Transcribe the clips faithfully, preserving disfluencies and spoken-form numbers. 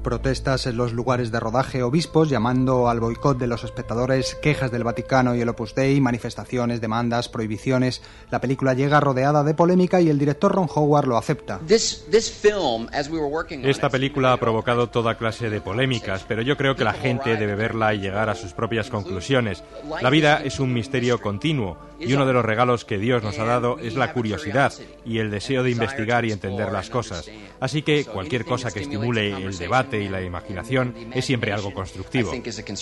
Protestas en los lugares de rodaje, obispos llamando al boicot de los espectadores, quejas del Vaticano y el Opus Dei, manifestaciones, demandas, prohibiciones. La película llega rodeada de polémica y el director Ron Howard lo acepta. Esta película ha provocado toda clase de polémicas, pero yo creo que la gente debe verla y llegar a sus propias conclusiones. La vida es un misterio continuo y uno de los regalos que Dios nos ha dado es la curiosidad y el deseo de investigar y entender las cosas. Así que cualquier cosa que estimule el debate y la imaginación es siempre algo constructivo.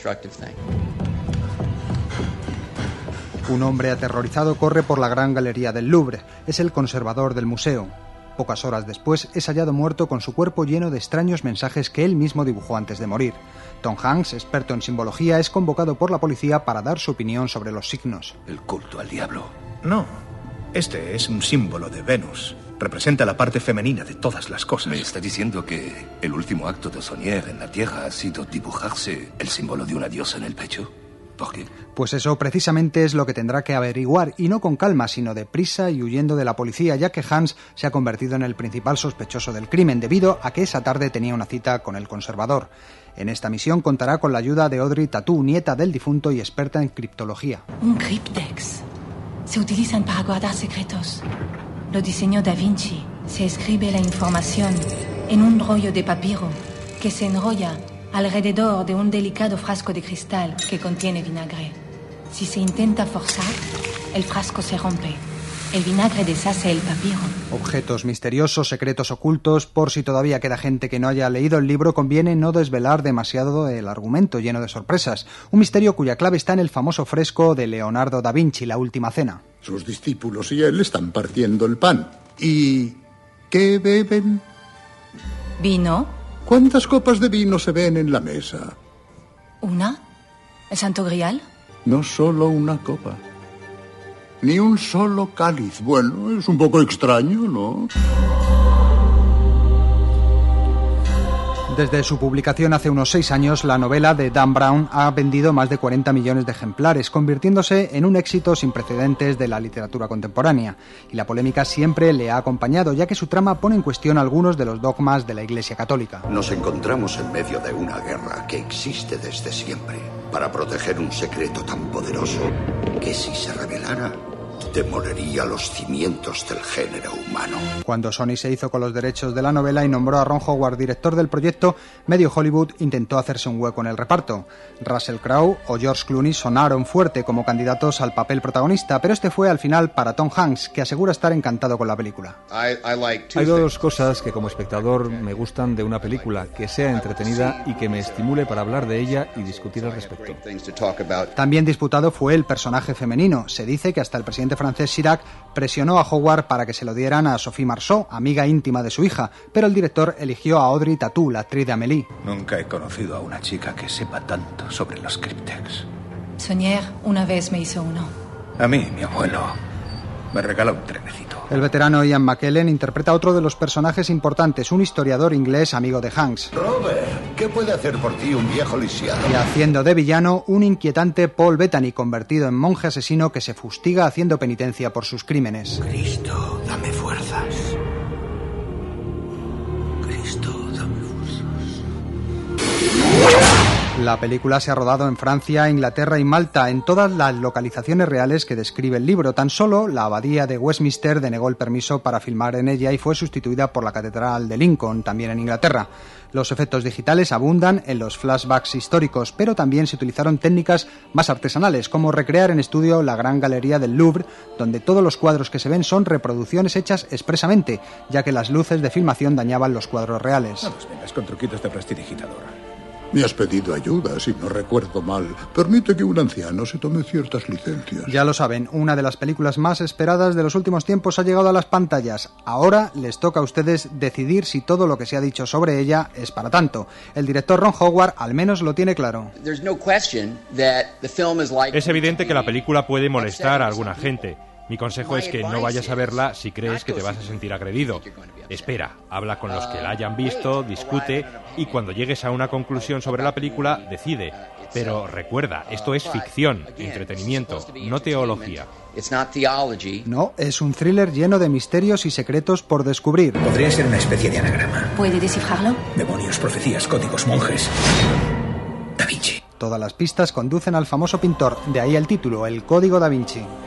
Un hombre aterrorizado corre por la gran galería del Louvre. Es el conservador del museo. Pocas horas después es hallado muerto con su cuerpo lleno de extraños mensajes que él mismo dibujó antes de morir. Tom Hanks, experto en simbología, es convocado por la policía para dar su opinión sobre los signos. ¿El culto al diablo? No, este es un símbolo de Venus. Representa la parte femenina de todas las cosas. ¿Me está diciendo que el último acto de Saunier en la Tierra ha sido dibujarse el símbolo de una diosa en el pecho? ¿Por qué? Pues eso precisamente es lo que tendrá que averiguar, y no con calma, sino deprisa y huyendo de la policía, ya que Hans se ha convertido en el principal sospechoso del crimen, debido a que esa tarde tenía una cita con el conservador. En esta misión contará con la ayuda de Audrey Tautou, nieta del difunto y experta en criptología. Un cryptex. Se utilizan para guardar secretos. Lo diseñó Da Vinci. Se escribe la información en un rollo de papiro que se enrolla alrededor de un delicado frasco de cristal que contiene vinagre. Si se intenta forzar, el frasco se rompe. El vinagre deshace el papiro. Objetos misteriosos, secretos ocultos. Por si todavía queda gente que no haya leído el libro, conviene no desvelar demasiado el argumento lleno de sorpresas. Un misterio cuya clave está en el famoso fresco de Leonardo da Vinci, La Última Cena. Sus discípulos y él están partiendo el pan. ¿Y qué beben? ¿Vino? ¿Cuántas copas de vino se ven en la mesa? ¿Una? ¿El Santo Grial? No solo una copa. Ni un solo cáliz. Bueno, es un poco extraño, ¿no? Desde su publicación hace unos seis años, la novela de Dan Brown ha vendido más de cuarenta millones de ejemplares, convirtiéndose en un éxito sin precedentes de la literatura contemporánea. Y la polémica siempre le ha acompañado, ya que su trama pone en cuestión algunos de los dogmas de la Iglesia Católica. Nos encontramos en medio de una guerra que existe desde siempre, para proteger un secreto tan poderoso que si se revelara, demolería los cimientos del género humano. Cuando Sony se hizo con los derechos de la novela y nombró a Ron Howard director del proyecto, medio Hollywood intentó hacerse un hueco en el reparto. Russell Crowe o George Clooney sonaron fuerte como candidatos al papel protagonista, pero este fue al final para Tom Hanks, que asegura estar encantado con la película. Hay dos cosas que como espectador me gustan de una película: que sea entretenida y que me estimule para hablar de ella y discutir al respecto. También disputado fue el personaje femenino. Se dice que hasta el presidente francés Chirac presionó a Howard para que se lo dieran a Sophie Marceau, amiga íntima de su hija, pero el director eligió a Audrey Tautou, la actriz de Amélie. Nunca he conocido a una chica que sepa tanto sobre los cryptex. Saunier una vez me hizo uno. A mí, mi abuelo, me regaló un trenecito. El veterano Ian McKellen interpreta a otro de los personajes importantes, un historiador inglés amigo de Hanks. Robert, ¿qué puede hacer por ti un viejo lisiado? Y haciendo de villano, un inquietante Paul Bettany, convertido en monje asesino que se fustiga haciendo penitencia por sus crímenes. Cristo, dame fuerzas. Cristo, dame fuerzas. La película se ha rodado en Francia, Inglaterra y Malta, en todas las localizaciones reales que describe el libro. Tan solo la abadía de Westminster denegó el permiso para filmar en ella y fue sustituida por la catedral de Lincoln, también en Inglaterra. Los efectos digitales abundan en los flashbacks históricos, pero también se utilizaron técnicas más artesanales, como recrear en estudio la gran galería del Louvre, donde todos los cuadros que se ven son reproducciones hechas expresamente, ya que las luces de filmación dañaban los cuadros reales. No nos vengas con truquitos de prestidigitador. Me has pedido ayuda, si no recuerdo mal. Permite que un anciano se tome ciertas licencias. Ya lo saben, una de las películas más esperadas de los últimos tiempos ha llegado a las pantallas. Ahora les toca a ustedes decidir si todo lo que se ha dicho sobre ella es para tanto. El director Ron Howard al menos lo tiene claro. Es evidente que la película puede molestar a alguna gente, Mi consejo es que no vayas a verla si crees que te vas a sentir agredido. Espera, habla con los que la hayan visto, discute y cuando llegues a una conclusión sobre la película, decide. Pero recuerda, esto es ficción, entretenimiento, no teología. No, es un thriller lleno de misterios y secretos por descubrir. Podría ser una especie de anagrama. ¿Puede descifrarlo? Demonios, profecías, códigos, monjes. Da Vinci. Todas las pistas conducen al famoso pintor, de ahí el título, El Código da Vinci.